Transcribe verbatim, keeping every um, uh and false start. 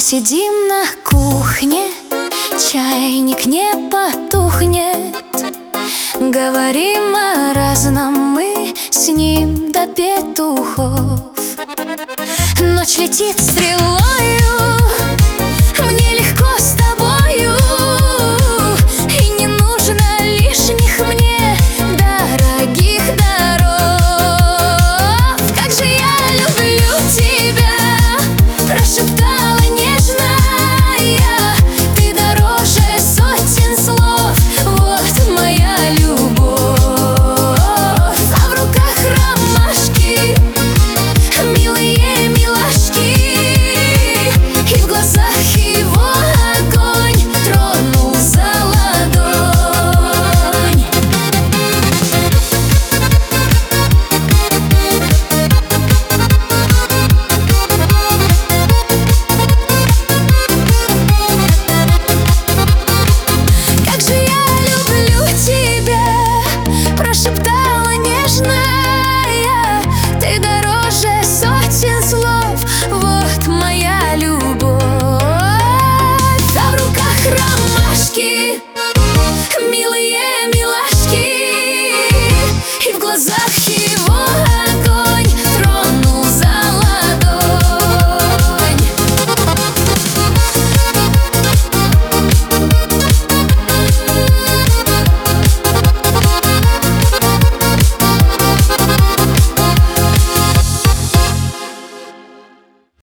сидим на кухне, чайник не потухнет. Говорим о разном мы с ним до петухов. Ночь летит стрелою, мне легко с тобою, и не нужно лишних мне дорогих дорог. Как же я люблю тебя, прошептала